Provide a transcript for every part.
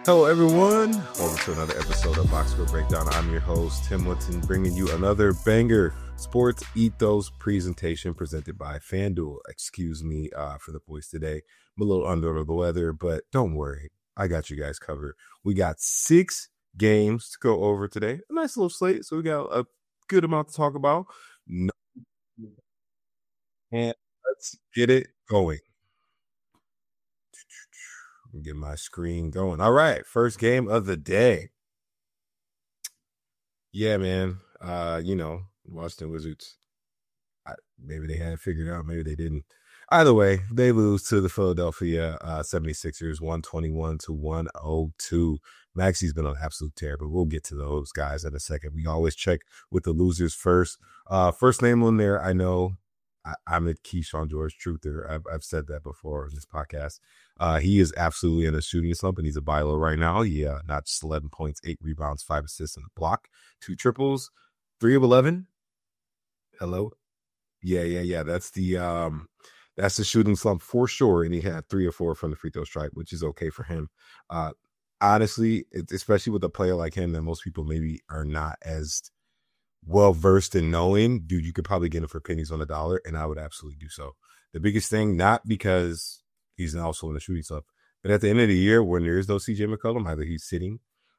Hello, everyone. Welcome to another episode of Box Score Breakdown. I'm your host, Tim Woodson, bringing you another banger sports ethos presentation presented by FanDuel. Excuse me for the voice today. I'm a little under the weather, but don't worry. I got you guys covered. We got 6 games to go over today. A nice little slate, so we got a good amount to talk about. And let's get it going. Get my screen going. All right, first game of the day. Yeah, man. Washington Wizards. Maybe they had it figured out. Maybe they didn't. Either way, they lose to the Philadelphia 76ers 121-102. Maxi's been an absolute terror, but we'll get to those guys in a second. We always check with the losers first. First name on there, I know. I'm a Keyshawn George truther. I've said that before in this podcast. He is absolutely in a shooting slump, and he's a buy low right now. He notched 11 points, 8 rebounds, 5 assists, and a block, 2 triples, 3 of 11. Hello? Yeah. That's the shooting slump for sure. And he had 3 or 4 from the free throw strike, which is okay for him. Honestly, especially with a player like him that most people maybe are not as well versed in knowing, dude, you could probably get him for pennies on the dollar, and I would absolutely do so. The biggest thing, not because he's also in the shooting slump, but at the end of the year, when there is no CJ McCollum, either he's sitting,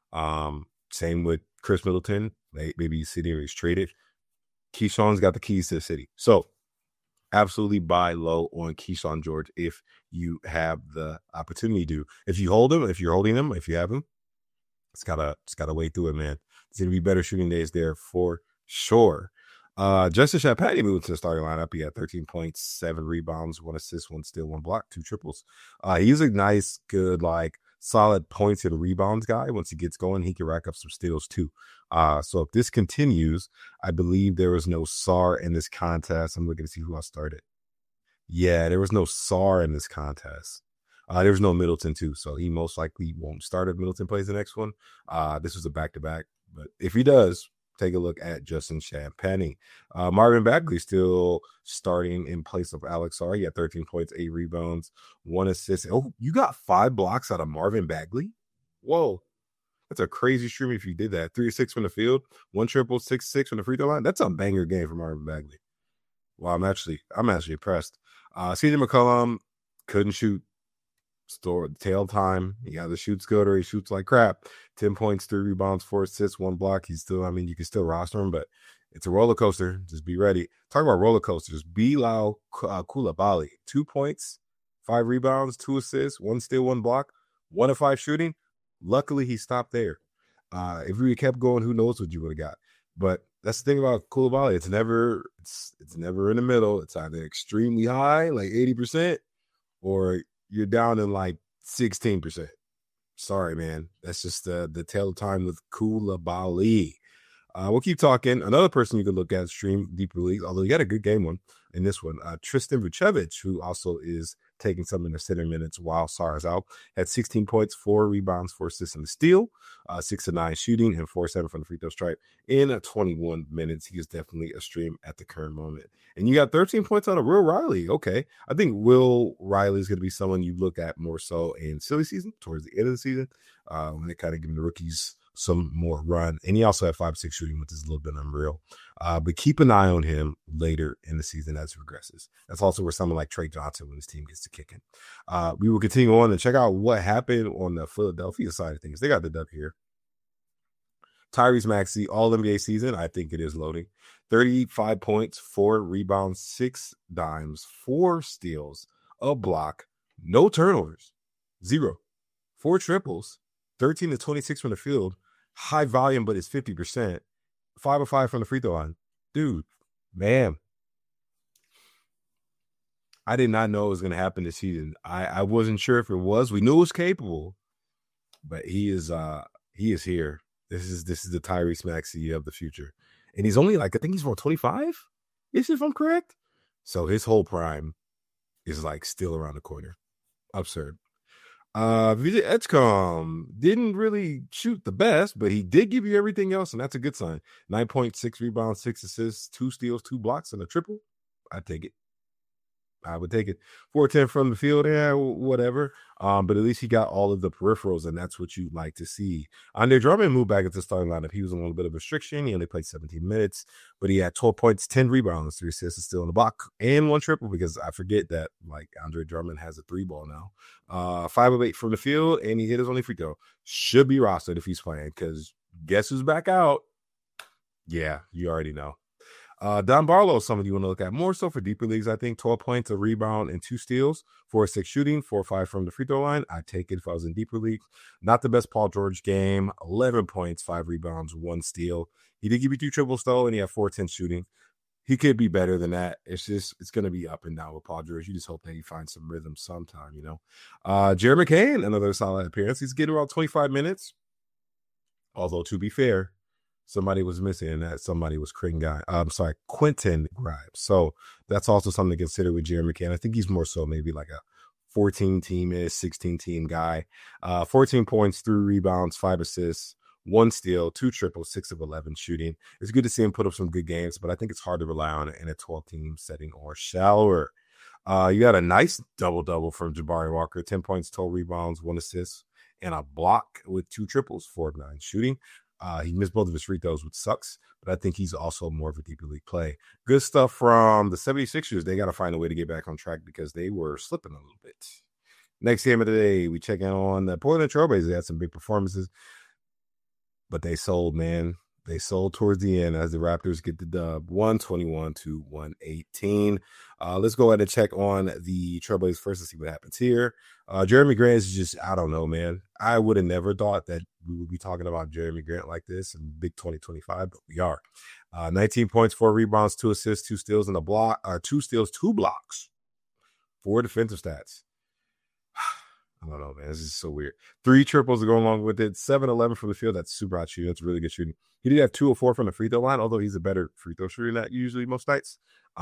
same with Chris Middleton, maybe he's sitting or he's traded. Keyshawn's got the keys to the city, so absolutely buy low on Keyshawn George if you have the opportunity to. If you hold him, if you're holding him, if you have him, it's gotta wade through it, man. It's gonna be better shooting days there for sure. Justin Champagnie moved to the starting lineup. He had 13 points, 7 rebounds, 1 assist, 1 steal, 1 block, 2 triples. He's a nice, good, solid points and rebounds guy. Once he gets going, he can rack up some steals too. So if this continues, I believe there was no SAR in this contest. I'm looking to see who else started. Yeah, there was no SAR in this contest. There was no Middleton too, so he most likely won't start if Middleton plays the next one. This was a back-to-back, but if he does, take a look at Justin Champagnie. Marvin Bagley still starting in place of Alex Sarr. He had 13 points, 8 rebounds, 1 assist. Oh, you got 5 blocks out of Marvin Bagley? Whoa. That's a crazy stream if you did that. 3 or 6 from the field, 1 triple, 6 from the free throw line. That's a banger game for Marvin Bagley. Wow, I'm actually impressed. CJ McCollum couldn't shoot. Tail time. He either shoots good or he shoots like crap. 10 points, 3 rebounds, 4 assists, 1 block. He's still, you can still roster him, but it's a roller coaster. Just be ready. Talk about roller coasters. Bilal Coulibaly, 2 points, 5 rebounds, 2 assists, 1 steal, 1 block, 1 of 5 shooting. Luckily, he stopped there. If we kept going, who knows what you would have got. But that's the thing about Coulibaly. It's never in the middle. It's either extremely high, like 80%, or you're down in 16%. Sorry, man. That's just the tail of time with Coulibaly. We'll keep talking. Another person you could look at stream Deeper League, although he had a good game in this one. Tristan Vucevic, who also is taking some in the center minutes while Sarr is out, had 16 points, 4 rebounds, 4 assists, and a steal, 6 of 9 shooting, and 4-7 from the free throw stripe in 21 minutes. He is definitely a stream at the current moment. And you got 13 points out of Will Riley. Okay. I think Will Riley is going to be someone you look at more so in silly season, towards the end of the season, when they kind of give the rookies some more run. And he also had 5-6 shooting, which is a little bit unreal. But keep an eye on him later in the season as he progresses. That's also where someone like Trey Johnson, when his team gets to kicking. We will continue on and check out what happened on the Philadelphia side of things. They got the dub here. Tyrese Maxey, all NBA season. I think it is loading. 35 points, 4 rebounds, 6 dimes, 4 steals, a block, no turnovers, 0, 4 triples, 13 to 26 from the field, high volume, but it's 50%, 5 of 5 from the free throw line. Dude, man, I did not know it was going to happen this season. I wasn't sure if it was. We knew it was capable, but he is here. This is the Tyrese Maxey of the future. And he's only I think he's 25, if I'm correct. So his whole prime is still around the corner. Absurd. Vijay Edgecombe didn't really shoot the best, but he did give you everything else, and that's a good sign. 9.6 rebounds, 6 assists, 2 steals, 2 blocks, and a triple. I take it. I would take it. 4-10 from the field, yeah, whatever. But at least he got all of the peripherals, and that's what you like to see. Andre Drummond moved back into the starting lineup. He was on a little bit of restriction. He only played 17 minutes, but he had 12 points, 10 rebounds, 3 assists, still in the block, and 1 triple, because I forget that like Andre Drummond has a 3-ball now. 5 of 8 from the field, and he hit his only free throw. Should be rostered if he's playing, because guess who's back out? Yeah, you already know. Don Barlow is somebody you want to look at more so for deeper leagues. I think 12 points, a rebound, and 2 steals, 4-6 shooting, 4-5 from the free throw line. I take it if I was in deeper leagues. Not the best Paul George game. 11 points, 5 rebounds, 1 steal. He did give you 2 triples though, and he had 4-10 shooting. He could be better than that. It's going to be up and down with Paul George. You just hope that he finds some rhythm sometime, you know. Jared McCain, another solid appearance. He's getting around 25 minutes. Although, to be fair, somebody was missing, and that somebody was Quentin Grimes. So that's also something to consider with Jeremy McCann. I think he's more so maybe like a 14-team-ish, 16-team guy. 14 points, 3 rebounds, 5 assists, 1 steal, 2 triples, 6 of 11 shooting. It's good to see him put up some good games, but I think it's hard to rely on it in a 12-team setting or shallower. You got a nice double-double from Jabari Walker, 10 points, 12 rebounds, 1 assist, and a block with 2 triples, 4 of 9 shooting. He missed both of his free throws, which sucks, but I think he's also more of a deeper league play. Good stuff from the 76ers. They got to find a way to get back on track because they were slipping a little bit. Next game of the day, we check in on the Portland Trailblazers. They had some big performances, but they sold, man. They sold towards the end as the Raptors get the dub, 121-118. Let's go ahead and check on the Trailblazers first to see what happens here. Jeremy Grant is just, I don't know, man. I would have never thought that we would be talking about Jeremy Grant like this in big 2025, but we are. 19 points, 4 rebounds, 2 assists, 2 steals, and 2 steals, 2 blocks. 4 defensive stats. I don't know, man. This is so weird. 3 triples to go along with it. 7-11 from the field. That's super hot shooting. That's really good shooting. He did have 2 of 4 from the free throw line, although he's a better free throw shooter than that usually most nights.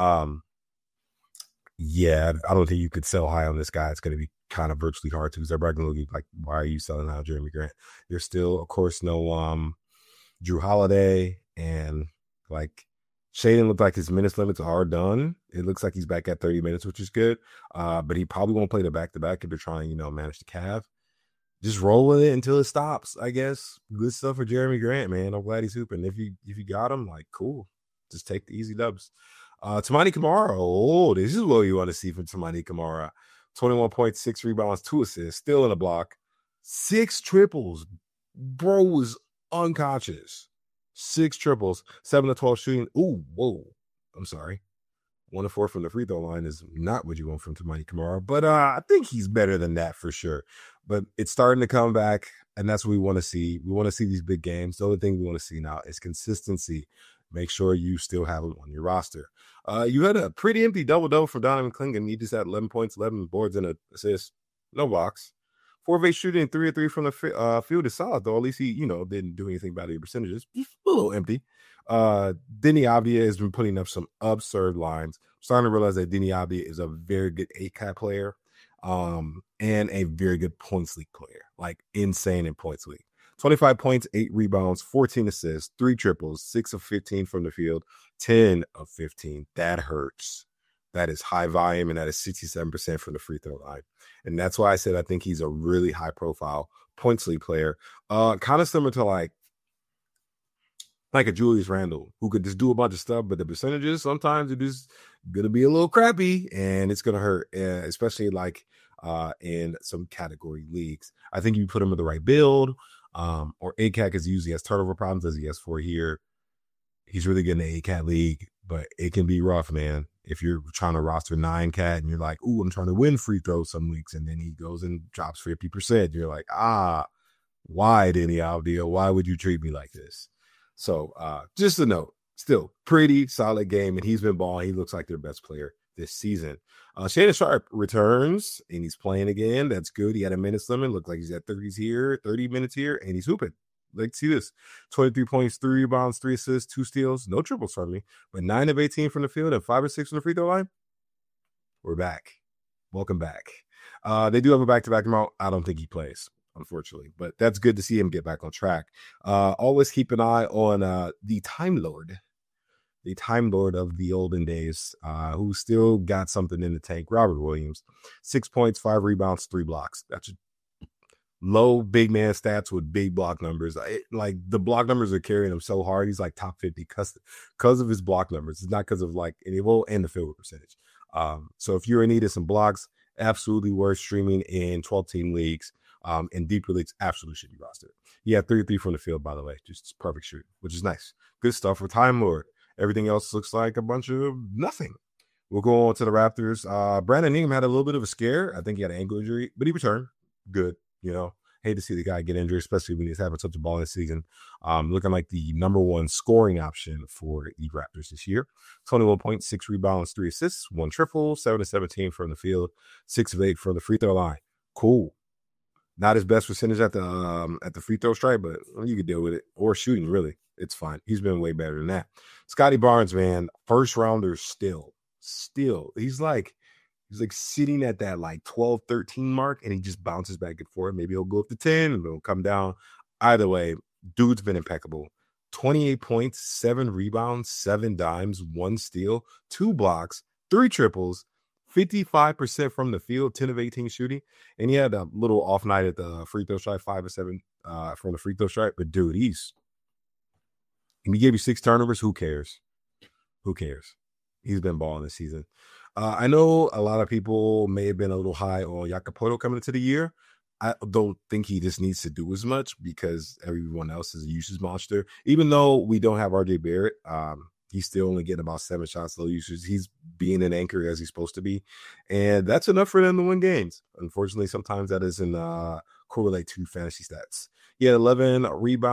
Yeah, I don't think you could sell high on this guy. It's going to be kind of virtually hard to, because everybody going to look like, why are you selling out Jeremy Grant? There's still, of course, no Drew Holiday, and like Shaedon looked like his minutes limits are done. It looks like he's back at 30 minutes, which is good. But he probably won't play the back-to-back if they're trying, manage the Cav. Just roll with it until it stops, I guess. Good stuff for Jeremy Grant, man. I'm glad he's hooping. If you got him, like, cool. Just take the easy dubs. Toumani Camara. Oh, this is what you want to see from Toumani Camara. 21 points, 6 rebounds, 2 assists, still in the block. 6 triples. Bro was unconscious. 6 triples, 7-12 shooting. Ooh, whoa. I'm sorry. 1 of 4 from the free throw line is not what you want from Toumani Camara, but I think he's better than that for sure. But it's starting to come back, and that's what we want to see. We want to see these big games. The only thing we want to see now is consistency. Make sure you still have him on your roster. You had a pretty empty double-double for Donovan Clingan. He just had 11 points, 11 boards, and an assist. No blocks. 4 of 8 shooting, 3 of 3 from the field is solid, though. At least he, didn't do anything about the percentages. Just a little empty. Deni Avdija has been putting up some absurd lines. I'm starting to realize that Deni Avdija is a very good ACAT player, and a very good points league player, like insane in points league. 25 points, 8 rebounds, 14 assists, 3 triples, 6 of 15 from the field, 10 of 15. That hurts. That is high volume, and that is 67% from the free throw line. And that's why I said I think he's a really high-profile points league player. Kind of similar to like a Julius Randle, who could just do a bunch of stuff, but the percentages sometimes are just going to be a little crappy, and it's going to hurt, especially like in some category leagues. I think you put him in the right build, or ACAT, because he usually has turnover problems as he has for here. He's really good in the ACAT league, but it can be rough, man. If you're trying to roster 9 cat and you're like, ooh, I'm trying to win free throws some weeks, and then he goes and drops 50%. You're like, why, Deni Avdija? Why would you treat me like this? So just a note, still pretty solid game, and he's been balling. He looks like their best player this season. Shannon Sharpe returns, and he's playing again. That's good. He had a minutes limit. Looked like he's at 30 minutes here, and he's hooping. Like, see this. 23 points, 3 rebounds, 3 assists, 2 steals. No triples from me, but 9 of 18 from the field and 5 or 6 from the free throw line. We're back. Welcome back. They do have a back-to-back tomorrow. I don't think he plays, unfortunately, but that's good to see him get back on track. Always keep an eye on the Time Lord. the Time Lord of the olden days, who still got something in the tank, Robert Williams. 6 points, 5 rebounds, 3 blocks. That's low big man stats with big block numbers. Like the block numbers are carrying him so hard. He's like top 50 because of his block numbers. It's not because of like, and the field goal percentage. So if you're in need of some blocks, absolutely worth streaming in 12-team leagues. And deeper leagues absolutely should be rostered. He had 33 from the field, by the way, just perfect shooting, which is nice. Good stuff for Time Lord. Everything else looks like a bunch of nothing. We'll go on to the Raptors. Brandon Ingram had a little bit of a scare. I think he had an ankle injury, but he returned. Good. Hate to see the guy get injured, especially when he's having such a ball this season. Looking like the number one scoring option for the Raptors this year. 21 points, 6 rebounds, 3 assists, 1 triple, 7 of 17 from the field, 6 of 8 from the free throw line. Cool. Not his best percentage at the free throw stripe, but you could deal with it. Or shooting, really. It's fine. He's been way better than that. Scotty Barnes, man, first rounder still. He's like sitting at that like 12, 13 mark, and he just bounces back and forth. Maybe he'll go up to 10 and it'll come down. Either way, dude's been impeccable. 28 points, 7 rebounds, 7 dimes, 1 steal, 2 blocks, 3 triples, 55% from the field, 10 of 18 shooting. And he had a little off night at the free throw stripe, 5 of 7 from the free throw stripe. But dude, he gave you 6 turnovers. Who cares? He's been balling this season. I know a lot of people may have been a little high on Jakob Poeltl coming into the year. I don't think he just needs to do as much because everyone else is a usage monster. Even though we don't have RJ Barrett, he's still only getting about 7 shots, low usage. He's being an anchor as he's supposed to be. And that's enough for them to win games. Unfortunately, sometimes that doesn't correlate to fantasy stats. He had 11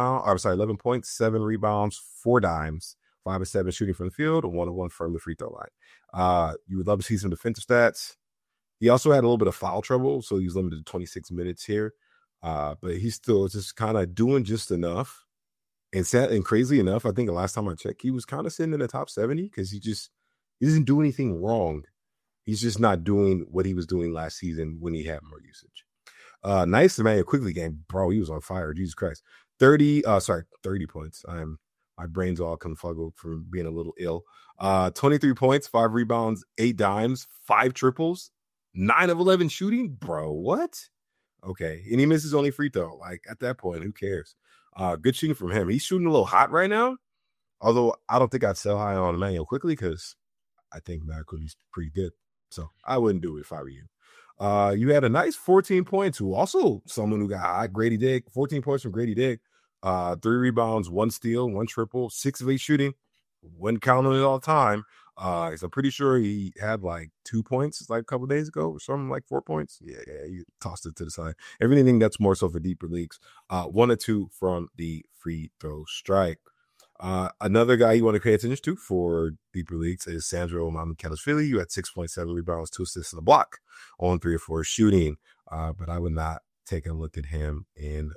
points, 7 rebounds, 4 dimes, 5 of 7 shooting from the field, 1 of 1 from the free throw line. You would love to see some defensive stats. He also had a little bit of foul trouble, so he's limited to 26 minutes here. But he's still just kind of doing just enough. And crazy enough, I think the last time I checked, he was kind of sitting in the top 70 because he doesn't do anything wrong. He's just not doing what he was doing last season when he had more usage. Nice Immanuel Quickley game. Bro, he was on fire. Jesus Christ. 30 points. My brain's all confuzzled from being a little ill. 23 points, 5 rebounds, 8 dimes, 5 triples, 9 of 11 shooting. Bro, what? Okay. And he misses only free throw. Like, at that point, who cares? Good shooting from him. He's shooting a little hot right now. Although I don't think I'd sell high on Immanuel Quickley because I think Immanuel Quickley's pretty good. So I wouldn't do it if I were you. You had a nice 14 points, who also someone who got hot, Grady Dick. 14 points from Grady Dick. 3 rebounds, 1 steal, 1 triple, 6 of 8 shooting. Wouldn't count on it all the time. So I'm pretty sure he had like 2 points like a couple days ago or something, like 4 points. Yeah, you tossed it to the side. Everything that's more so for deeper leagues. 1 or 2 from the free throw strike. Another guy you want to pay attention to for deeper leagues is Sandro Mamukelashvili. You had 6.7 rebounds, 2 assists in the block on 3 or 4 shooting. But I would not take a look at him in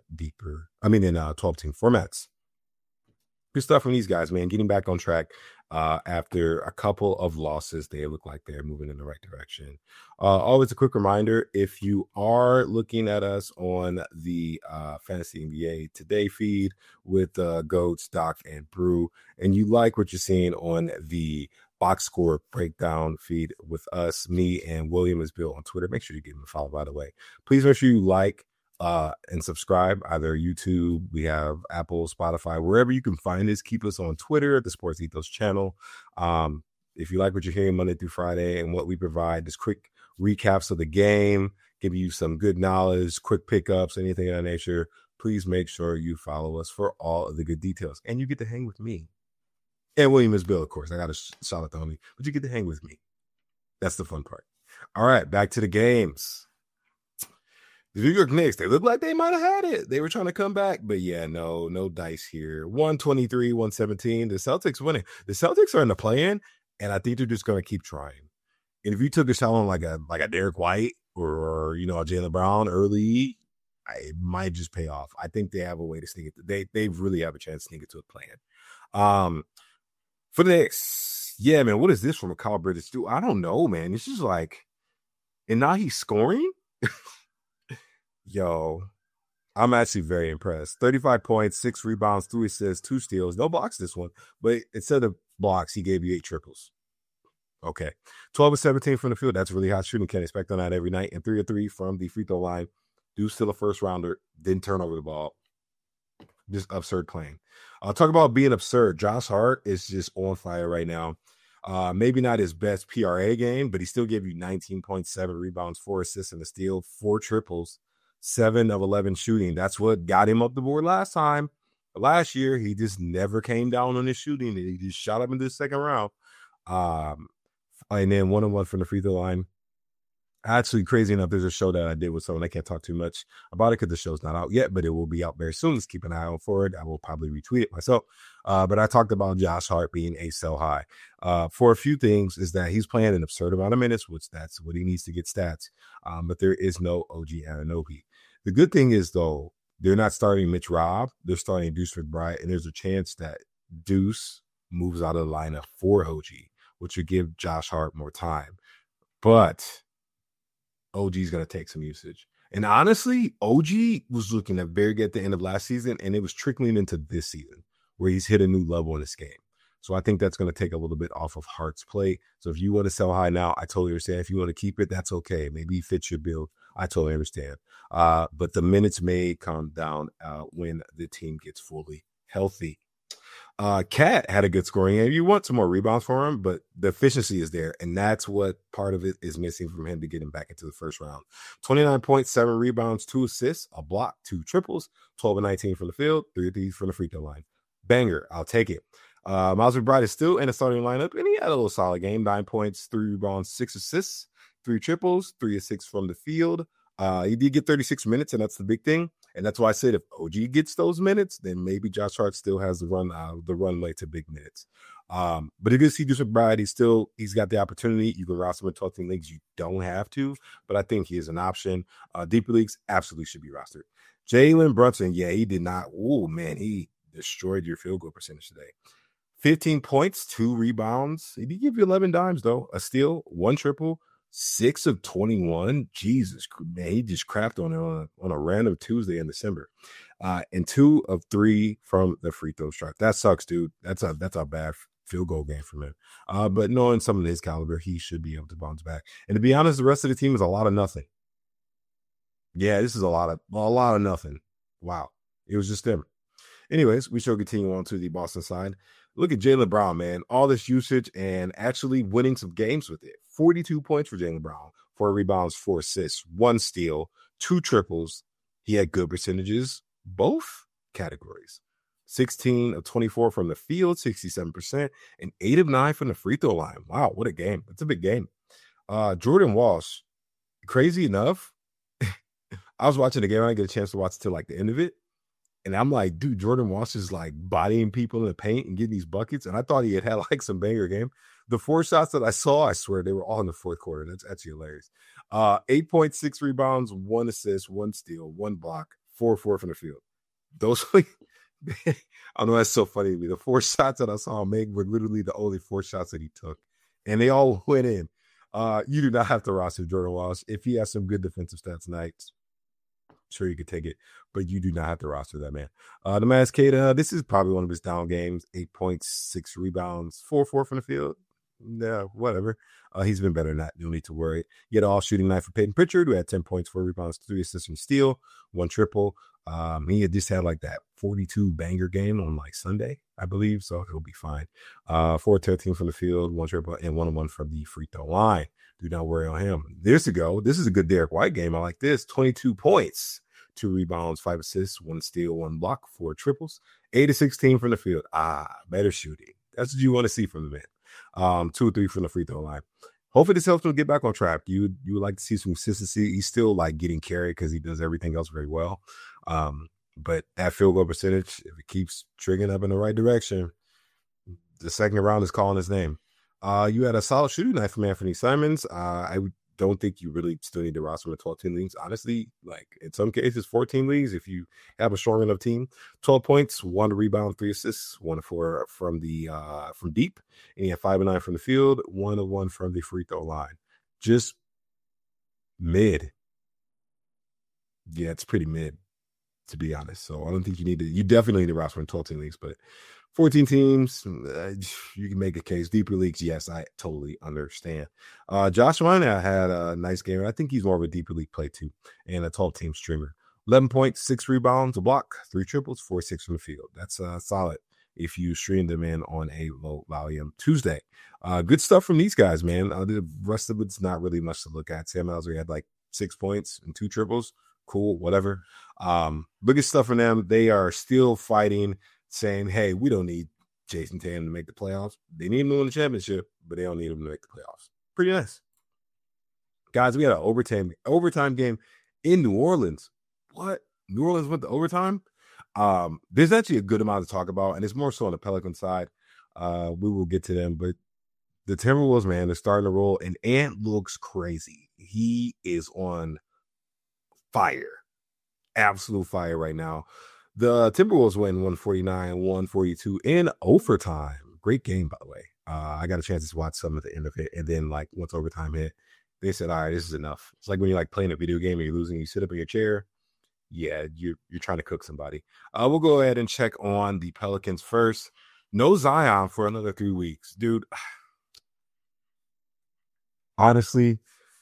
12-team formats. Good stuff from these guys, man. Getting back on track after a couple of losses. They look like they're moving in the right direction. Always a quick reminder, if you are looking at us on the Fantasy NBA Today feed with Goats, Doc, and Brew, and you like what you're seeing on the box score breakdown feed with us, me, and William is Bill on Twitter, make sure you give him a follow, by the way. Please make sure you like and subscribe, either YouTube, we have Apple, Spotify, wherever you can find us. Keep us on Twitter at the Sports Ethos channel. If you like what you're hearing Monday through Friday and what we provide, just quick recaps of the game, give you some good knowledge, quick pickups, anything of that nature, please make sure you follow us for all of the good details. And you get to hang with me. And William is Bill, of course. I got a shout out to homie, but you get to hang with me. That's the fun part. All right, back to the games. The New York Knicks, they look like they might have had it. They were trying to come back, but yeah, no dice here. 123, 117. The Celtics winning. The Celtics are in the play-in, and I think they're just going to keep trying. And if you took a shot on like a Derek White or a Jaylen Brown early, it might just pay off. I think they have a way to sneak it. They really have a chance to sneak it to a play-in. For the Knicks, yeah, man, what is this from a Kyle Bridges do? I don't know, man. It's just like, and now he's scoring? Yo, I'm actually very impressed. 35 points, 6 rebounds, 3 assists, 2 steals. No blocks this one. But instead of blocks. He gave you 8 triples. Okay. 12 of 17 from the field. That's really hot shooting. Can't expect on that every night. And 3 of 3 from the free throw line. Dude's still a first rounder. Didn't turn over the ball. Just absurd playing. Talk about being absurd. Josh Hart is just on fire right now. Maybe not his best PRA game, but he still gave you 19.7 rebounds, 4 assists, and a steal, 4 triples, 7 of 11 shooting. That's what got him up the board last time. Last year, he just never came down on his shooting. He just shot up in the second round. And then 1-on-1 from the free throw line. Actually, crazy enough, there's a show that I did with someone. I can't talk too much about it because the show's not out yet, but it will be out very soon. Let's keep an eye out for it. I will probably retweet it myself. But I talked about Josh Hart being a sell high. For a few things is that he's playing an absurd amount of minutes, which that's what he needs to get stats. But there is no OG Anunoby. The good thing is, though, they're not starting Mitch Robb. They're starting Deuce McBride, and there's a chance that Deuce moves out of the lineup for OG, which would give Josh Hart more time. But OG's going to take some usage. And honestly, OG was looking at very good at the end of last season, and it was trickling into this season where he's hit a new level in this game. So I think that's going to take a little bit off of Hart's play. So if you want to sell high now, I totally understand. If you want to keep it, that's okay. Maybe he fits your build. I totally understand. But the minutes may come down when the team gets fully healthy. Cat had a good scoring game. You want some more rebounds for him, but the efficiency is there, and that's what part of it is missing from him to get him back into the first round. 29.7 rebounds, 2 assists, a block, 2 triples, 12 and 19 from the field, 3 of these from the free throw line. Banger, I'll take it. Miles McBride is still in the starting lineup, and he had a little solid game. 9 points, 3 rebounds, 6 assists, 3 triples, 3 of 6 from the field. He did get 36 minutes, and that's the big thing. And that's why I said if OG gets those minutes, then maybe Josh Hart still has the runway to big minutes. But if you see Deuce McBride, he's got the opportunity. You can roster him in 12-team leagues. You don't have to, but I think he is an option. Deeper leagues absolutely should be rostered. Jalen Brunson, yeah, he did not. Oh man, he destroyed your field goal percentage today. 15 points, 2 rebounds. He did give you 11 dimes though, a steal, 1 triple. 6 of 21. Jesus, man, he just crapped on a random Tuesday in December. And 2 of 3 from the free throw stripe. That sucks, dude. That's a bad field goal game from him. But knowing some of his caliber, he should be able to bounce back. And to be honest, the rest of the team is a lot of nothing. Yeah, this is a lot of nothing. Wow. It was just them. Anyways, we shall continue on to the Boston side. Look at Jaylen Brown, man. All this usage and actually winning some games with it. 42 points for Jaylen Brown, 4 rebounds, 4 assists, 1 steal, 2 triples. He had good percentages, both categories. 16 of 24 from the field, 67%, and 8 of 9 from the free throw line. Wow, what a game. That's a big game. Jordan Walsh, crazy enough, I was watching the game. I didn't get a chance to watch till like the end of it. And I'm like, dude, Jordan Walsh is like bodying people in the paint and getting these buckets. And I thought he had like some banger game. The 4 shots that I saw, I swear they were all in the fourth quarter. That's actually hilarious. 8.6 rebounds, 1 assist, 1 steal, 1 block, 4 from the field. Those, I know that's so funny to me. The 4 shots that I saw him make were literally the only 4 shots that he took. And they all went in. You do not have to roster Jordan Walsh. If he has some good defensive stats nights, sure you could take it, but you do not have to roster that man. Neemias Queta, this is probably one of his down games. 8.6 rebounds, 4 from the field. Yeah, whatever. He's been better than that. You don't need to worry. You had all shooting night for Peyton Pritchard, who had 10 points, 4 rebounds, 3 assists and steal, 1 triple. He had just had like that 42 banger game on like Sunday, I believe, so he'll be fine. 4-13 from the field, 1 triple, and 1-1 from the free throw line. Do not worry on him. This is a good Derek White game. I like this. 22 points, 2 rebounds, 5 assists, 1 steal, 1 block, 4 triples, 8 of 16 from the field. Better shooting. That's what you want to see from the man. 2 or 3 from the free throw line. Hopefully this helps him get back on track. You would like to see some consistency. He's still like getting carried because he does everything else very well. But that field goal percentage, if it keeps triggering up in the right direction, the second round is calling his name. You had a solid shooting night from Anthony Simons. I don't think you really still need to roster him in 12-team leagues. Honestly, like in some cases, 14 leagues, if you have a strong enough team. 12 points, 1 rebound, 3 assists, 1 of 4 from deep. And he had 5 of 9 from the field, 1 of 1 from the free throw line. Just mid. Yeah, it's pretty mid, to be honest. So I don't think you definitely need to roster in 12-team leagues, but 14 teams, you can make a case. Deeper leagues, yes, I totally understand. Josh Wine had a nice game. I think he's more of a deeper league play too, and a 12-team streamer. 11 points, 6 rebounds, a block, 3 triples, 4-6 from the field. That's solid if you stream them in on a low volume Tuesday. Good stuff from these guys, man. The rest of it's not really much to look at. Sam Ellsbury had like 6 points and 2 triples. Cool, whatever. Biggest stuff from them. They are still fighting, saying, hey, we don't need Jason Tatum to make the playoffs. They need him to win the championship, but they don't need him to make the playoffs. Pretty nice. Guys, we had an overtime game in New Orleans. What? New Orleans went to overtime? There's actually a good amount to talk about, and it's more so on the Pelican side. We will get to them, but the Timberwolves, man, they're starting to roll, and Ant looks crazy. He is on fire. Absolute fire right now. The Timberwolves win 149-142 in overtime. Great game, by the way. I got a chance to watch some at the end of it, and then like once overtime hit, they said, all right, this is enough. It's like when you're like playing a video game and you're losing, you sit up in your chair. Yeah, you're trying to cook somebody. We'll go ahead and check on the Pelicans first. No Zion for another 3 weeks. Dude, honestly,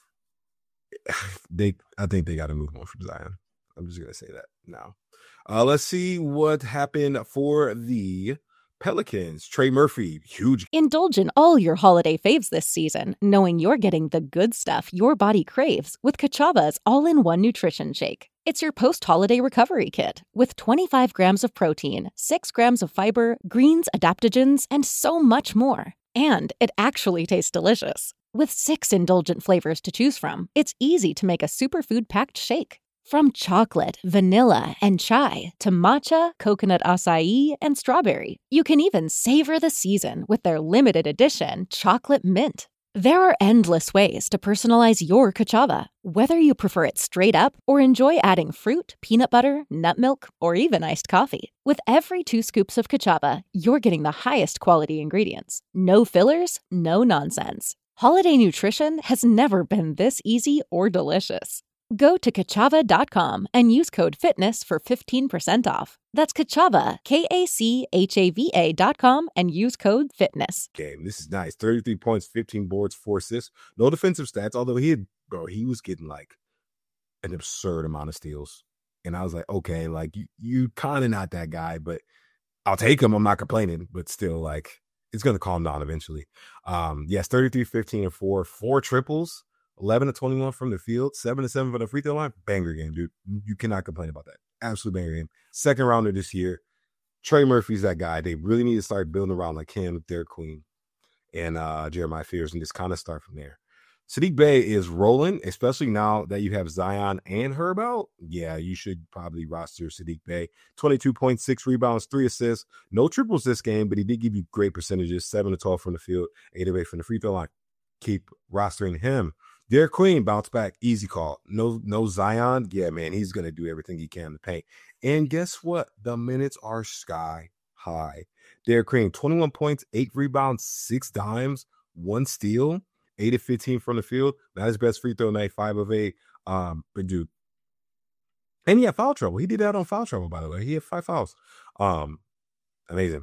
I think they got to move on from Zion. I'm just going to say that now. Let's see what happened for the Pelicans. Trey Murphy, huge. Indulge in all your holiday faves this season, knowing you're getting the good stuff your body craves with Kachava's all-in-one nutrition shake. It's your post-holiday recovery kit with 25 grams of protein, 6 grams of fiber, greens, adaptogens, and so much more. And it actually tastes delicious. With 6 indulgent flavors to choose from, it's easy to make a superfood-packed shake. From chocolate, vanilla, and chai to matcha, coconut acai, and strawberry. You can even savor the season with their limited edition chocolate mint. There are endless ways to personalize your Kachava, whether you prefer it straight up or enjoy adding fruit, peanut butter, nut milk, or even iced coffee. With every 2 scoops of Kachava, you're getting the highest quality ingredients. No fillers, no nonsense. Holiday nutrition has never been this easy or delicious. Go to Kachava.com and use code FITNESS for 15% off. That's Kachava, Kachava.com, and use code FITNESS. Game. This is nice. 33 points, 15 boards, 4 assists. No defensive stats, although he was getting like an absurd amount of steals. And I was like, okay, like you kind of not that guy, but I'll take him. I'm not complaining, but still, like, it's going to calm down eventually. Yes, 33, 15, and 4 triples. 11-21 from the field, 7-7 from the free throw line. Banger game, dude. You cannot complain about that. Absolute banger game. Second rounder this year. Trey Murphy's that guy. They really need to start building around like him, Derek Queen, and Jeremiah Fears, and just kind of start from there. Saddiq Bey is rolling, especially now that you have Zion and Herb out. Yeah, you should probably roster Saddiq Bey. 22.6 rebounds, 3 assists. No triples this game, but he did give you great percentages. 7-12 from the field, 8 of 8 from the free throw line. Keep rostering him. Derek Queen, bounce back, easy call. No Zion. Yeah, man, he's going to do everything he can to paint. And guess what? The minutes are sky high. Derek Queen, 21 points, 8 rebounds, 6 dimes, 1 steal, 8 of 15 from the field. Not his best free throw night, 5 of 8. But dude, and he had foul trouble. He did that on foul trouble, by the way. He had 5 fouls. Amazing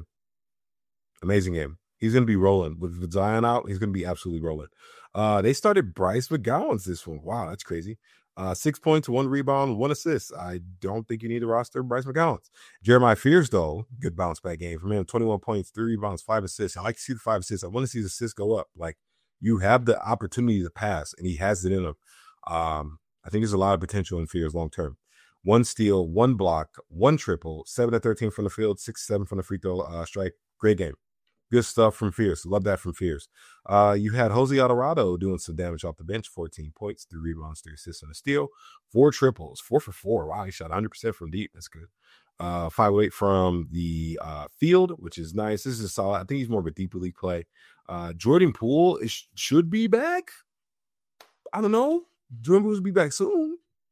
game. He's going to be rolling. With Zion out, he's going to be absolutely rolling. They started Bryce McGowens this one. Wow, that's crazy. 6 points, 1 rebound, 1 assist. I don't think you need to roster Bryce McGowens. Jeremiah Fears, though, good bounce back game from him. 21 points, 3 rebounds, 5 assists. I like to see the 5 assists. I want to see the assists go up. Like, you have the opportunity to pass, and he has it in him. I think there's a lot of potential in Fears long term. 1 steal, 1 block, 1 triple, 7-13 from the field, 6-7 from the free throw strike. Great game. Good stuff from Fierce. Love that from Fierce. You had Jose Alvarado doing some damage off the bench. 14 points, 3 rebounds, 3 assists on a steal. 4 triples, 4 for 4. Wow, he shot 100% from deep. That's good. 5-8 from the field, which is nice. This is solid. I think he's more of a deeper league play. Jordan Poole should be back. I don't know. Jordan Poole will be back soon,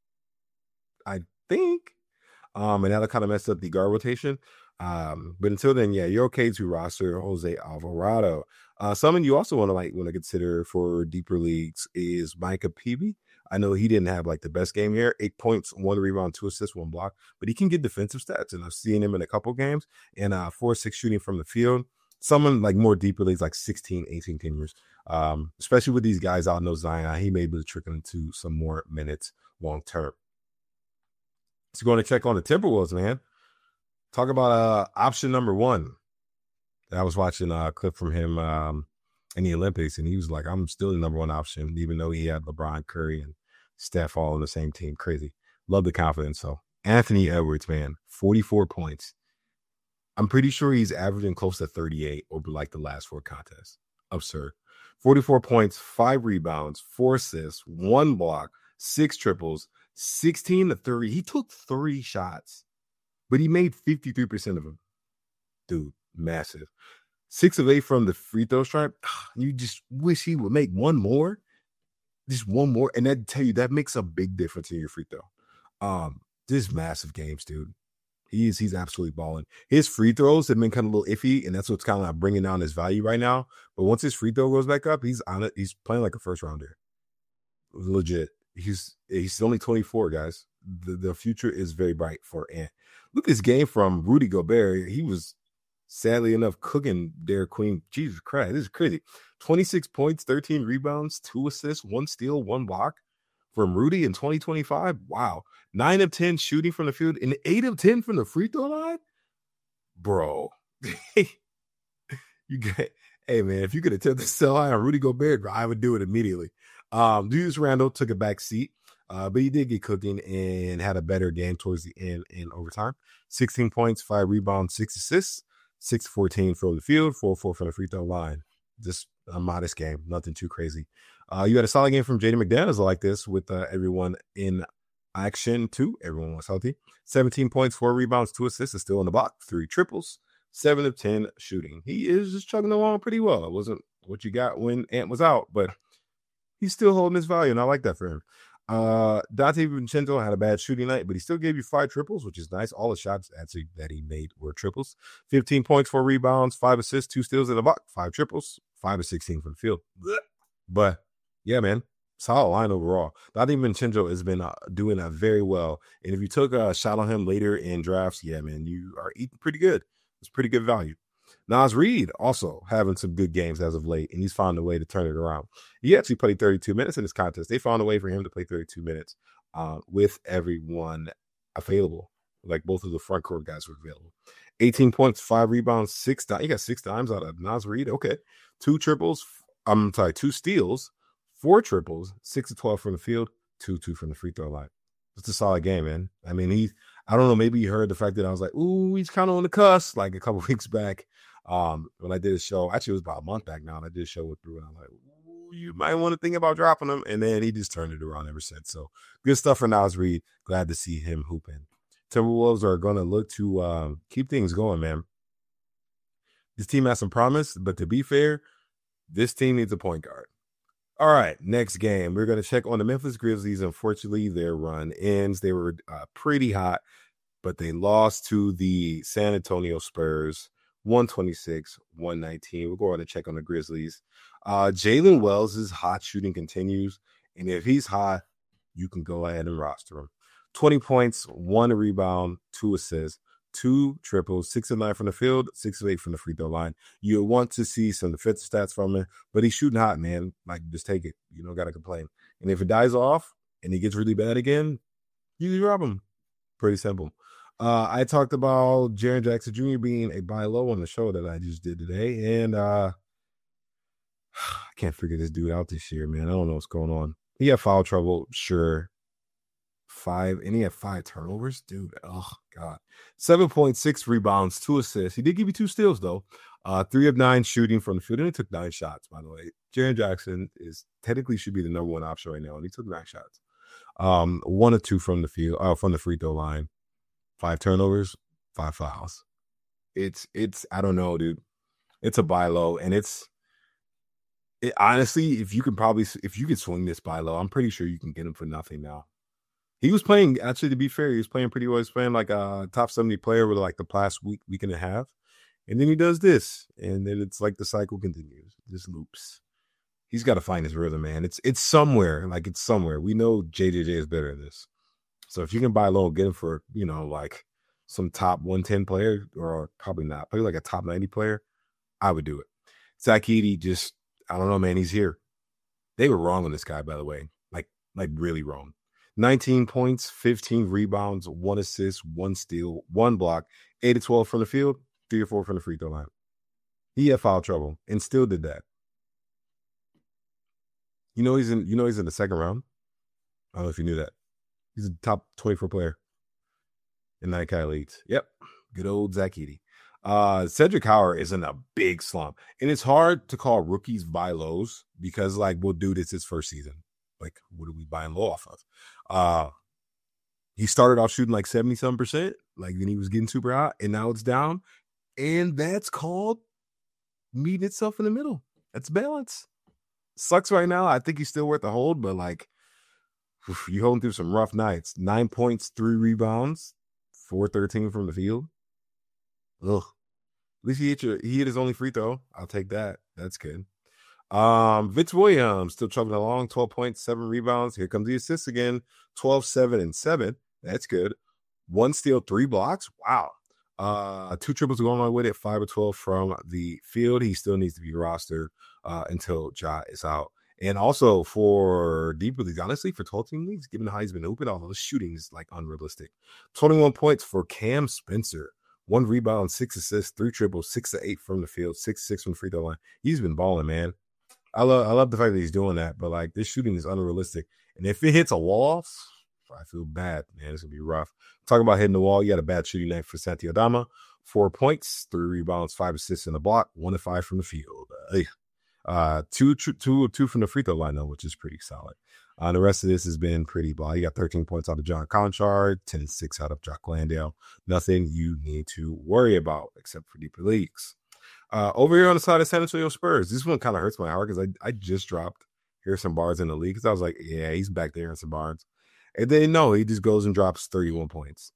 I think. And that'll kind of mess up the guard rotation. But until then, yeah, you're okay to roster Jose Alvarado. Someone you also want to consider for deeper leagues is Micah Peavy. I know he didn't have like the best game here, 8 points, 1 rebound, 2 assists, 1 block, but he can get defensive stats. And I've seen him in a couple games and 4-6 shooting from the field. Someone like more deeper leagues, like 16, 18 tenures, especially with these guys out in those Zion, he may be able to trickle into some more minutes long term. So going to check on the Timberwolves, man. Talk about option number 1. I was watching a clip from him in the Olympics, and he was like, I'm still the number 1 option, even though he had LeBron, Curry, and Steph all on the same team. Crazy. Love the confidence. So Anthony Edwards, man, 44 points. I'm pretty sure he's averaging close to 38 over like the last 4 contests. Absurd. 44 points, 5 rebounds, 4 assists, 1 block, 6 triples, 16 to 30. He took 3 shots, but he made 53% of them. Dude, massive. 6 of 8 from the free throw stripe. You just wish he would make one more. Just one more. And that tell you that makes a big difference in your free throw. Just massive games, dude. He's absolutely balling. His free throws have been kind of a little iffy, and that's what's kind of like bringing down his value right now. But once his free throw goes back up, he's on it. He's playing like a first rounder. Legit. He's only 24, guys. The future is very bright for Ant. Look at this game from Rudy Gobert. He was sadly enough cooking Derek Queen. Jesus Christ, this is crazy. 26 points, 13 rebounds, 2 assists, 1 steal, 1 block from Rudy in 2025. Wow. 9 of 10 shooting from the field and 8 of 10 from the free throw line. Bro. Hey, man, if you could attempt to sell high on Rudy Gobert, I would do it immediately. Julius Randle took a back seat, but he did get cooking and had a better game towards the end in overtime. 16 points, 5 rebounds, 6 assists, 6-14 from the field, 4-4 from the free throw line. Just a modest game, nothing too crazy. You had a solid game from Jaden McDaniels like this with everyone in action too. Everyone was healthy. 17 points, 4 rebounds, 2 assists, is still in the box, 3 triples, 7 of 10 shooting. He is just chugging along pretty well. It wasn't what you got when Ant was out, but he's still holding his value, and I like that for him. Dante Vincenzo had a bad shooting night, but he still gave you 5 triples, which is nice. All the shots actually that he made were triples. 15 points, 4 rebounds, 5 assists, 2 steals in the box, 5 triples, 5 of 16 from the field. But yeah, man, solid line overall. Dante Vincenzo has been doing that very well. And if you took a shot on him later in drafts, yeah, man, you are eating pretty good. It's pretty good value. Naz Reid also having some good games as of late, and he's found a way to turn it around. He actually played 32 minutes in this contest. They found a way for him to play 32 minutes with everyone available. Like both of the front court guys were available. 18 points, 5 rebounds, 6 dimes. You got 6 dimes out of Naz Reid. Okay. 2 steals, 4 triples, 6 of 12 from the field, 2 from the free throw line. It's a solid game, man. I mean, I don't know, maybe you heard the fact that I was like, ooh, he's kind of on the cusp, like a couple weeks back. When I did a show, actually it was about a month back now, and I did a show with Drew, and I'm like, ooh, you might want to think about dropping him. And then he just turned it around ever since. So good stuff for Naz Reid. Glad to see him hooping. Timberwolves are going to look to keep things going, man. This team has some promise, but to be fair, this team needs a point guard. All right, next game. We're going to check on the Memphis Grizzlies. Unfortunately, their run ends. They were pretty hot, but they lost to the San Antonio Spurs, 126-119. We'll go on and check on the Grizzlies. Jalen Wells' hot shooting continues, and if he's hot, you can go ahead and roster him. 20 points, 1 rebound, 2 assists, 2 triples, 6 of 9 from the field, 6 of 8 from the free throw line. You want to see some defensive stats from him, but he's shooting hot, man. Like, just take it. You don't got to complain. And if it dies off and he gets really bad again, you drop him. Pretty simple. I talked about Jaren Jackson Jr. being a buy low on the show that I just did today, and I can't figure this dude out this year, man. I don't know what's going on. He had foul trouble, sure. 5, and he had 5 turnovers, dude. Oh God. 7.6 rebounds, 2 assists. He did give you 2 steals though. 3 of 9 shooting from the field, and he took 9 shots. By the way, Jaren Jackson technically should be the number 1 option right now, and he took 9 shots. 1 of 2 from the field, from the free throw line. 5 turnovers, 5 fouls. It's I don't know, dude. It's a buy low, and honestly, if you could swing this buy low, I'm pretty sure you can get him for nothing now. He was playing, actually, to be fair, he was playing pretty well. He was playing like a top 70 player with like the past week and a half. And then he does this. And then it's like the cycle continues. It just loops. He's got to find his rhythm, man. It's somewhere. Like, it's somewhere. We know JJJ is better than this. So if you can buy low, get him for, like some top 110 player, or probably not, probably like a top 90 player, I would do it. Zach Edey, just, I don't know, man. He's here. They were wrong on this guy, by the way. Like really wrong. 19 points, 15 rebounds, 1 assist, 1 steal, 1 block, 8 of 12 from the field, 3 or 4 from the free throw line. He had foul trouble and still did that. He's in the second round. I don't know if you knew that. He's a top 24 player in that kind of leagues. Yep. Good old Zach Edey. Cedric Howard is in a big slump. And it's hard to call rookies buy lows because, like, well, dude, it's his first season. Like, what are we buying low off of? He started off shooting like 70-something%. Like, then he was getting super hot, and now it's down. And that's called meeting itself in the middle. That's balance. Sucks right now. I think he's still worth the hold, but like, you holding through some rough nights. 9 points, 3 rebounds, 4-13 from the field. Ugh. At least he hit his only free throw. I'll take that. That's good. Vince Williams still trucking along. 12 points, 7 rebounds. Here comes the assists again. 12, 7, and 7. That's good. 1 steal, 3 blocks. Wow. 2 triples going on with it. 5 or 12 from the field. He still needs to be rostered until Ja is out. And also for deeper leagues, honestly, for 12-team leagues, given how he's been open, although the shooting is like unrealistic. 21 points for Cam Spencer. 1 rebound, 6 assists, 3 triples, 6 to 8 from the field, 6 to 6 from the free throw line. He's been balling, man. I love the fact that he's doing that, but like, this shooting is unrealistic. And if it hits a wall, I feel bad, man. It's gonna be rough. Talking about hitting the wall, you had a bad shooting night for Santi Aldama. 4 points, 3 rebounds, 5 assists in the block, 1 to 5 from the field. 2 from the free throw line though, which is pretty solid. The rest of this has been pretty blah. You got 13 points out of John Conchard, 10-6 out of Jock Landale. Nothing you need to worry about except for deeper leagues. Over here on the side of San Antonio Spurs, this one kind of hurts my heart because I just dropped Harrison Barnes in the league because I was like, yeah, he's back there, Harrison Barnes. And then no, he just goes and drops 31 points.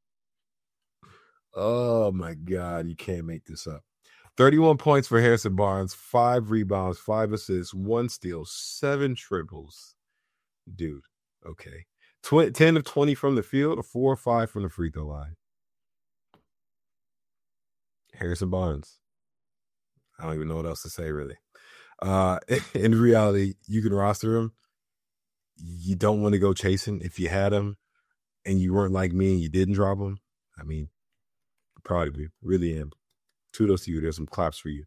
Oh my God, you can't make this up. 31 points for Harrison Barnes, 5 rebounds, 5 assists, 1 steal, 7 triples. Dude, okay. 10 of 20 from the field, 4 or 5 from the free throw line. Harrison Barnes. I don't even know what else to say, really. In reality, you can roster him. You don't want to go chasing. If you had him and you weren't like me and you didn't drop him, I mean, probably really am. Kudos to you. There's some claps for you.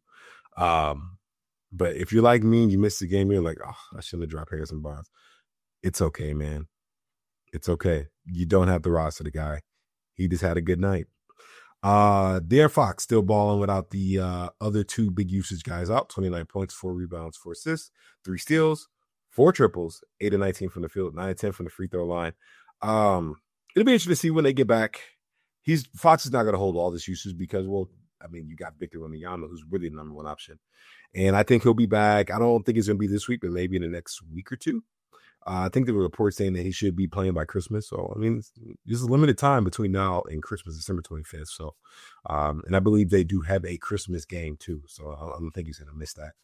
But if you're like me and you missed the game, you're like, oh, I shouldn't have dropped Harrison Barnes. It's okay, man. It's okay. You don't have to roster the guy. He just had a good night. De'Aaron Fox still balling without the other 2 big usage guys out. 29 points, 4 rebounds, 4 assists, 3 steals, 4 triples, 8 of 19 from the field, 9 of 10 from the free throw line. It'll be interesting to see when they get back. Fox is not going to hold all this usage because, well, I mean, you got Victor Wembanyama, who's really the number 1 option. And I think he'll be back. I don't think it's going to be this week, but maybe in the next week or 2. I think there were reports saying that he should be playing by Christmas. So, I mean, there's a limited time between now and Christmas, December 25th. So, and I believe they do have a Christmas game too. So I don't think he's going to miss that.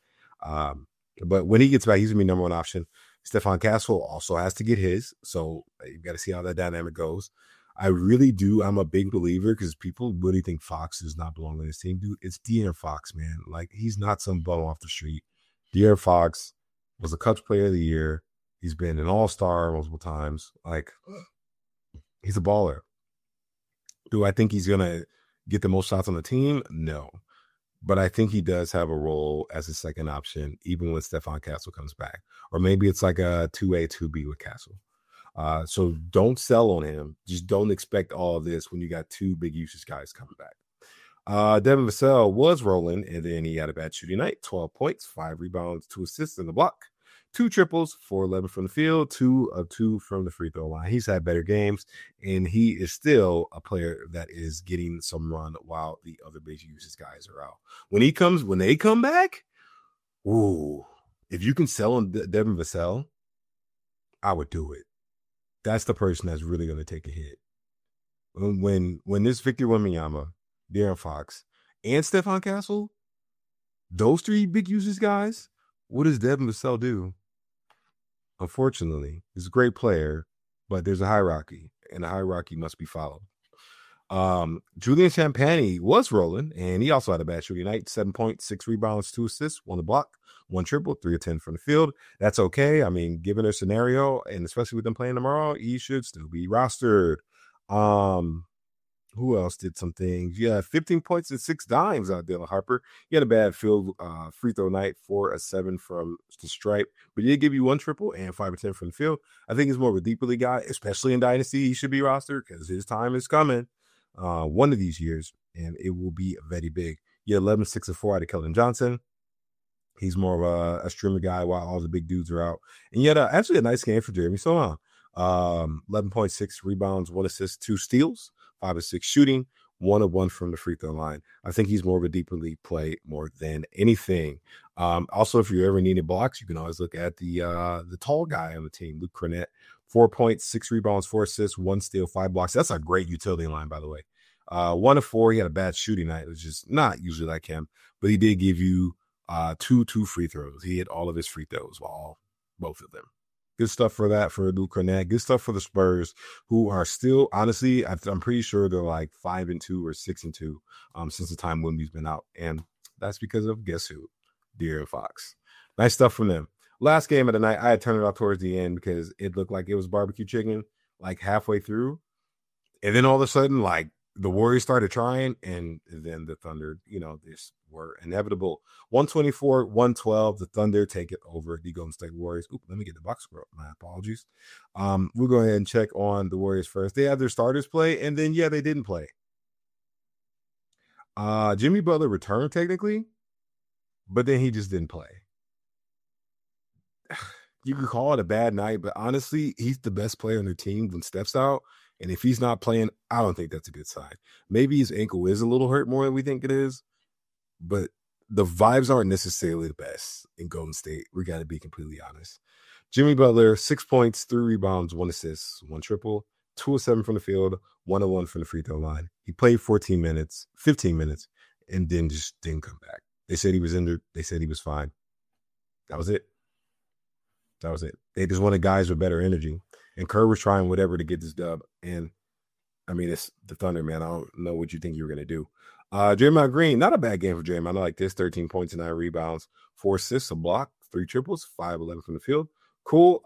But when he gets back, he's going to be number 1 option. Stephon Castle also has to get his. So you got to see how that dynamic goes. I really do. I'm a big believer because people really think Fox does not belong on this team. Dude, it's De'Aaron Fox, man. Like, he's not some bum off the street. De'Aaron Fox was a Cubs player of the year. He's been an all-star multiple times. Like, he's a baller. Do I think he's going to get the most shots on the team? No. But I think he does have a role as a second option, even when Stephon Castle comes back. Or maybe it's like a 2A, 2B with Castle. So don't sell on him. Just don't expect all of this when you got 2 big usage guys coming back. Devin Vassell was rolling, and then he had a bad shooting night. 12 points, 5 rebounds, 2 assists in the block. 2 triples, 4-11 from the field, 2 of 2 from the free throw line. He's had better games, and he is still a player that is getting some run while the other big usage guys are out. When they come back, ooh, if you can sell on Devin Vassell, I would do it. That's the person that's really going to take a hit. When this Victor Wembanyama, De'Aaron Fox, and Stephon Castle, those 3 big usage guys, what does Devin Vassell do? Unfortunately, he's a great player, but there's a hierarchy, and the hierarchy must be followed. Julian Champagnie was rolling, and he also had a bad shooting night. 7 points, 6 rebounds, 2 assists, 1 block, 1 triple, 3 of 10 from the field. That's okay. I mean, given their scenario, and especially with them playing tomorrow, he should still be rostered. Who else did some things? Yeah, 15 points and 6 dimes out Dylan Harper. He had a bad free throw night, 4 of 7 from the stripe, but he did give you 1 triple and 5 of 10 from the field. I think he's more of a deeper league guy, especially in Dynasty. He should be rostered because his time is coming one of these years, and it will be very big. Yeah, 11, 6 of 4 out of Keldon Johnson. He's more of a streamer guy while all the big dudes are out. And yet, actually a nice game for Jeremy Sochan. 11.6 rebounds, 1 assist, 2 steals, 5 of 6 shooting, 1 of 1 from the free throw line. I think he's more of a deeper league play more than anything. Also, if you ever needed blocks, you can always look at the tall guy on the team, Luke Cornett. 4 points, 6 rebounds, 4 assists, 1 steal, 5 blocks. That's a great utility line, by the way. 1 of 4. He had a bad shooting night, which is not usually like him, but he did give you 2 free throws. He hit all of his free throws, both of them. Good stuff for that, for Luke Cornett. Good stuff for the Spurs, who are still, honestly, I'm pretty sure they're like 5-2 or 6-2 since the time Wemby's been out. And that's because of, guess who? De'Aaron Fox. Nice stuff from them. Last game of the night, I had turned it off towards the end because it looked like it was barbecue chicken, like halfway through. And then all of a sudden, like, the Warriors started trying, and then the Thunder, this were inevitable. 124-112, the Thunder take it over the Golden State Warriors. Oop, let me get the box score up. My apologies. We'll go ahead and check on the Warriors first. They had their starters play, and then, they didn't play. Jimmy Butler returned technically, but then he just didn't play. You could call it a bad night, but honestly, he's the best player on their team when Steph's out. And if he's not playing, I don't think that's a good sign. Maybe his ankle is a little hurt more than we think it is, but the vibes aren't necessarily the best in Golden State. We got to be completely honest. Jimmy Butler, 6 points, 3 rebounds, 1 assist, 1 triple, 2 of 7 from the field, 1 of 1 from the free throw line. He played 15 minutes, and then just didn't come back. They said he was injured. They said he was fine. That was it. They just wanted guys with better energy. And Kerr was trying whatever to get this dub. And, I mean, it's the Thunder, man. I don't know what you think you were going to do. Draymond Green, not a bad game for Draymond. I like this. 13 points and 9 rebounds, 4 assists, a block, 3 triples, 5-11 from the field. Cool.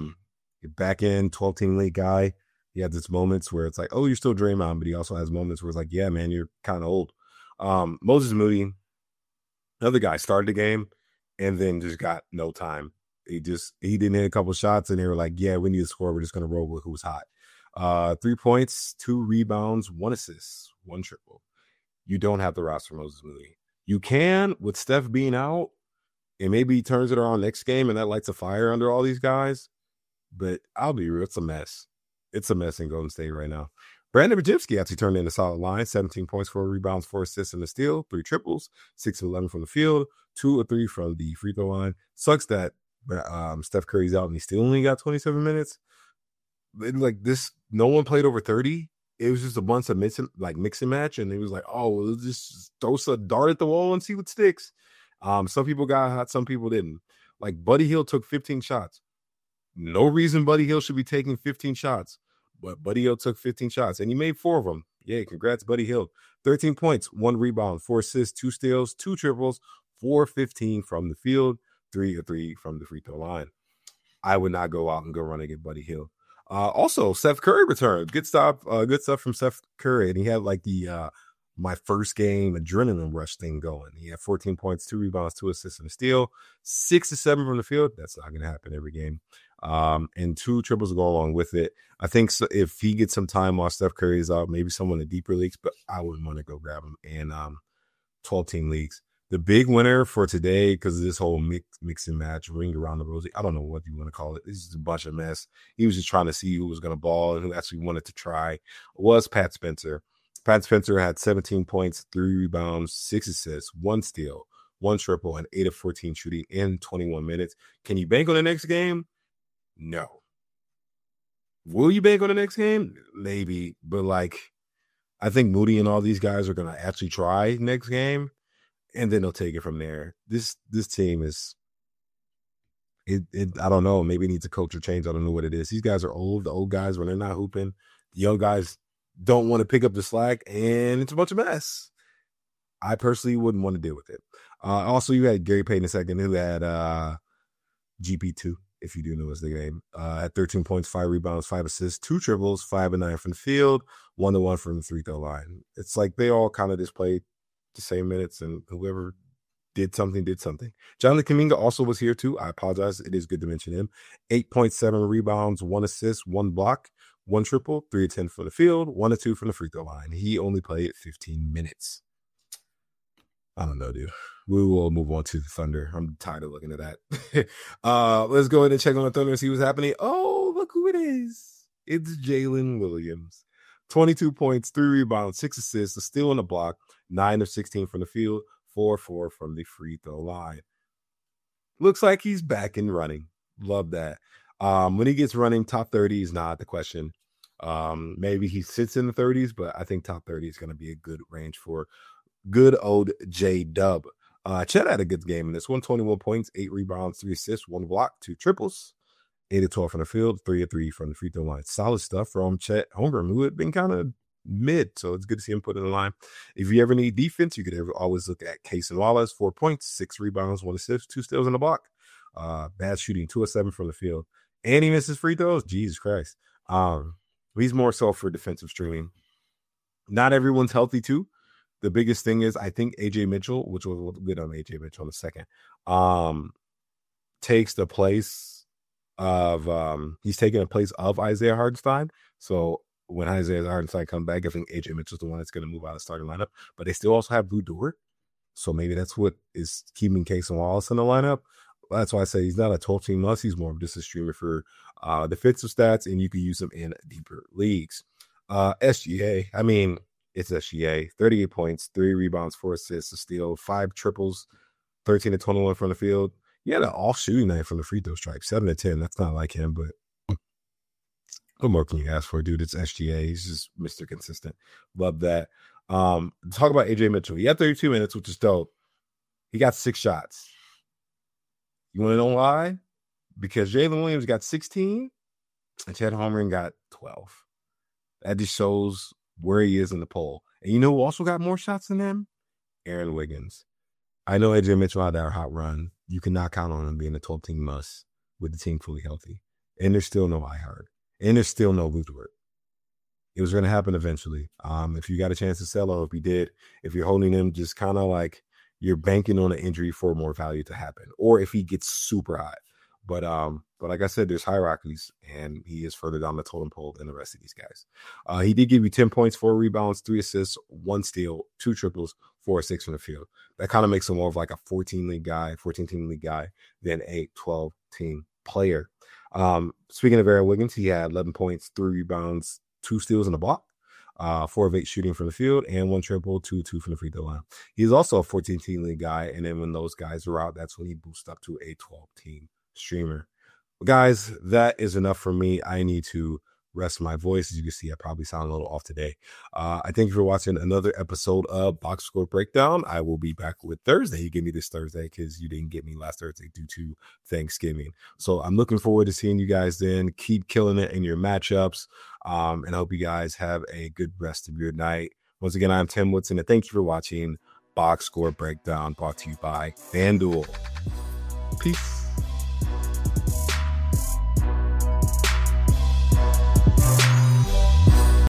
Back in 12-team league guy. He had these moments where it's like, oh, you're still Draymond. But he also has moments where it's like, yeah, man, you're kind of old. Moses Moody, another guy, started the game and then just got no time. He didn't hit a couple shots, and they were like, yeah, we need to score. We're just going to roll with who's hot. 3 points, 2 rebounds, 1 assist, 1 triple. You don't have the roster Moses Moody. You can with Steph being out, and maybe he turns it around next game, and that lights a fire under all these guys. But I'll be real, it's a mess. It's a mess in Golden State right now. Brandon Bajewski actually turned in a solid line, 17 points, 4 rebounds, 4 assists, and a steal, 3 triples, 6 of 11 from the field, 2 of 3 from the free throw line. Sucks that Steph Curry's out and he still only got 27 minutes. Like this, no one played over 30. It was just a bunch of mix and match, and it was like, oh, well, let's just throw a dart at the wall and see what sticks. Some people got hot, some people didn't. Like Buddy Hield took 15 shots. No reason Buddy Hield should be taking 15 shots, but Buddy Hield took 15 shots, and he made 4 of them. Yay, congrats, Buddy Hield. 13 points, 1 rebound, 4 assists, 2 steals, 2 triples, 4-15 from the field, 3 of 3 from the free throw line. I would not go out and go run and get Buddy Hield. Also, Steph Curry returned. Good stuff from Steph Curry, and he had like the my first game adrenaline rush thing going. He had 14 points, 2 rebounds, 2 assists, and a steal, 6 of 7 from the field. That's not going to happen every game. And 2 triples go along with it. I think so, if he gets some time while Steph Curry is out, maybe someone in deeper leagues, but I wouldn't want to go grab him in 12-team leagues. The big winner for today, because of this whole mix and match, ring around the rosy, I don't know what you want to call it. This is a bunch of mess. He was just trying to see who was going to ball and who actually wanted to try, was Pat Spencer. Pat Spencer had 17 points, 3 rebounds, 6 assists, 1 steal, 1 triple, and 8 of 14 shooting in 21 minutes. Can you bank on the next game? No. Will you bank on the next game? Maybe. But, I think Moody and all these guys are going to actually try next game. And then they'll take it from there. This team is I don't know. Maybe it needs a culture change. I don't know what it is. These guys are old. The old guys, when they're not hooping, the young guys don't want to pick up the slack, and it's a bunch of mess. I personally wouldn't want to deal with it. Also, you had Gary Payton II, who had GP2, if you do know his name, at 13 points, 5 rebounds, 5 assists, 2 triples, 5 and 9 from the field, 1-1 from the free throw line. It's like they all kind of just played the same minutes, and whoever did something. Jonathan Kuminga also was here too. I apologize. It is good to mention him. 8.7 rebounds, 1 assist, 1 block, 1 triple, 3 of 10 from the field, 1 of 2 from the free throw line. He only played 15 minutes. I don't know, dude. We will move on to the Thunder. I'm tired of looking at that. Let's go ahead and check on the Thunder and see what's happening. Oh, look who it is. It's Jalen Williams. 22 points, 3 rebounds, 6 assists, a steal and a block, 9 of 16 from the field, 4-4 from the free throw line. Looks like he's back and running. Love that. When he gets running, top 30 is not the question. Maybe he sits in the 30s, but I think top 30 is going to be a good range for good old J-Dub. Chet had a good game in this one. 21 points, 8 rebounds, 3 assists, 1 block, 2 triples, 8 of 12 from the field, 3 of 3 from the free throw line. Solid stuff from Chet Holmgren, who had been kind of mid, so it's good to see him put in the line. If you ever need defense, you could always look at Cason Wallace. 4 points, 6 rebounds, 1 assist, 2 steals in the block. Bad shooting, 2 of 7 from the field. And he misses free throws. Jesus Christ. He's more so for defensive streaming. Not everyone's healthy too. The biggest thing is I think AJ Mitchell, which we'll get on AJ Mitchell in a second, takes the place of he's taking a place of Isaiah Hartenstein. So when Isaiah Hartenstein comes back, I think AJ Mitchell's the one that's going to move out of the starting lineup. But they still also have Lou Dort. So maybe that's what is keeping Cason Wallace in the lineup. That's why I say he's not a 12-team must. He's more of just a streamer for defensive stats, and you can use him in deeper leagues. SGA, I mean, it's SGA. 38 points, 3 rebounds, 4 assists, a steal, 5 triples, 13 to 21 from the field. He had an off shooting night from the free throw stripe, 7 to 10. That's not like him, but what more can you ask for, dude? It's SGA. He's just Mr. Consistent. Love that. Talk about AJ Mitchell. He had 32 minutes, which is dope. He got 6 shots. You want to know why? Because Jalen Williams got 16 and Chet Holmgren got 12. That just shows where he is in the poll. And you know who also got more shots than him? Aaron Wiggins. I know AJ Mitchell had that hot run. You cannot count on him being a 12-team must with the team fully healthy. And there's still no iHeart. And there's still no Lou Dort. It was going to happen eventually. If you got a chance to sell, I hope you did. If you're holding him, just kind of like you're banking on an injury for more value to happen. Or if he gets super hot. But like I said, there's hierarchies, and he is further down the totem pole than the rest of these guys. He did give you 10 points, 4 rebounds, 3 assists, 1 steal, 2 triples, 4 or 6 from the field. That kind of makes him more of like a 14-team league guy than a 12-team player. Speaking of Aaron Wiggins, he had 11 points, 3 rebounds, 2 steals in the block, 4 of 8 shooting from the field, and 1 triple, 2 from the free throw line. He's also a 14-team league guy, and then when those guys are out, that's when he boosts up to a 12-team streamer. Well, guys, that is enough for me. I need to rest my voice. As you can see, I probably sound a little off today. I thank you for watching another episode of Box Score Breakdown. I will be back with Thursday. You gave me this Thursday because you didn't get me last Thursday due to Thanksgiving. So I'm looking forward to seeing you guys then. Keep killing it in your matchups. And I hope you guys have a good rest of your night. Once again, I'm Tim Woodson, and thank you for watching Box Score Breakdown, brought to you by FanDuel. Peace.